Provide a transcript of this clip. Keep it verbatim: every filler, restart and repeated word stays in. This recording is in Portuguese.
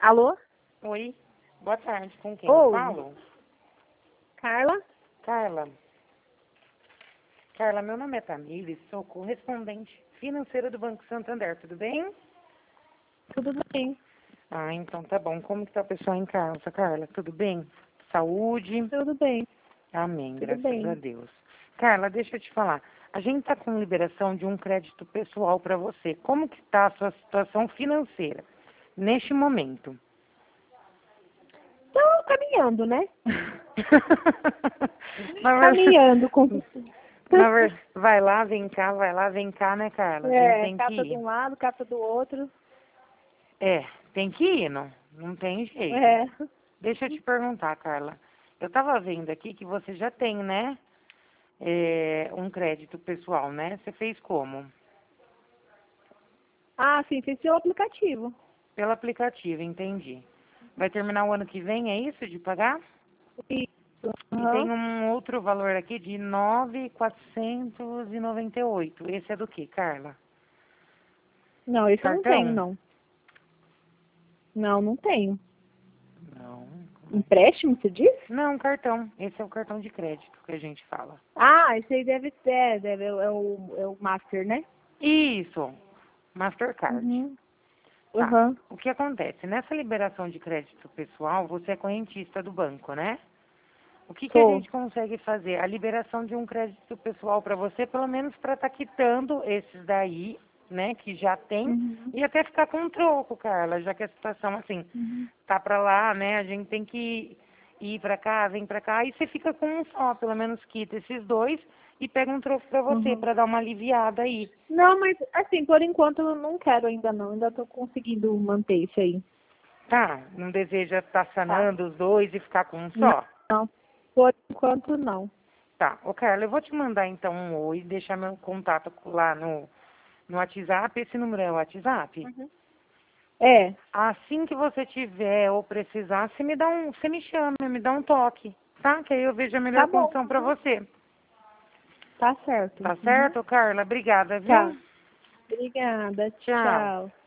Alô? Oi, boa tarde. Com quem eu Oi. falo? Carla? Carla. Carla, meu nome é Tamires, sou correspondente financeira do Banco Santander, tudo bem? Tudo bem? Ah, então tá bom. Como que tá o pessoal em casa, Carla? Tudo bem? Saúde? Tudo bem. Amém, Tudo graças a bem. Deus. Carla, deixa eu te falar. A gente tá com liberação de um crédito pessoal para você. Como que tá a sua situação financeira neste momento? Tô caminhando, né? Na ver- Caminhando com... na ver- Vai lá, vem cá, vai lá, vem cá, né, Carla? A gente É, tem que capa de ir. um lado, capa do outro. É, tem que ir, não, não tem jeito. É. Deixa eu te perguntar, Carla. Eu tava vendo aqui que você já tem, né, é, um crédito pessoal, né? Você fez como? Ah, sim, fiz seu aplicativo. Pelo aplicativo, entendi. Vai terminar o ano que vem, é isso, de pagar? Isso. E tem Aham. um outro valor aqui de nove mil quatrocentos e noventa e oito. Esse é do que, Carla? Não, esse eu não tenho, Cartão? não. Não, não tenho. Não. Empréstimo, você disse? Não, cartão. Esse é o cartão de crédito que a gente fala. Ah, esse aí deve ser, deve, é o, é o Master, né? Isso, Mastercard. Uhum. Tá. Aham. O que acontece? Nessa liberação de crédito pessoal, você é correntista do banco, né? O que, que a Tô. gente consegue fazer? A liberação de um crédito pessoal para você, pelo menos para estar quitando esses daí, né, que já tem, Uhum. e até ficar com um troco, Carla, já que a situação, assim, Uhum. tá para lá, né, a gente tem que ir para cá, vem para cá, e você fica com um só, pelo menos quita esses dois e pega um troco para você, Uhum. para dar uma aliviada aí. Não, mas assim, por enquanto eu não quero ainda não. Ainda tô conseguindo manter isso aí. Tá? Não deseja estar Tá. sanando os dois e ficar com um Não, só? não. Por enquanto não. Tá. Ô, Carla, eu vou te mandar então um oi, deixar meu contato lá no, no WhatsApp. Esse número é o WhatsApp? Uhum. É, Assim que você tiver ou precisar, você me dá um, você me chama, me dá um toque, tá? Que aí eu vejo a melhor tá bom. condição pra Uhum. você. Tá certo. Tá Uhum. certo, Carla? Obrigada, Tá. viu? Obrigada. Tchau. Tchau.